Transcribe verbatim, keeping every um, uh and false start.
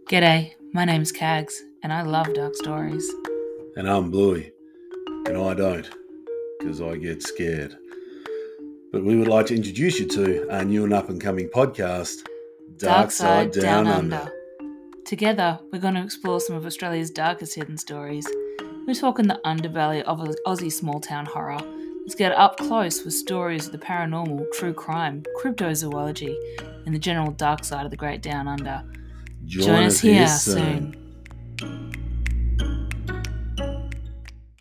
G'day, my name's Kags, and I love dark stories. And I'm Bluey, and I don't, because I get scared. But we would like to introduce you to our new and up-and-coming podcast, Dark Side Down, Down Under. Under. Together, we're going to explore some of Australia's darkest hidden stories. We're talking the underbelly of Aussie small-town horror. Let's get up close with stories of the paranormal, true crime, cryptozoology, and the general dark side of the Great Down Under. Join, Join us here soon. soon.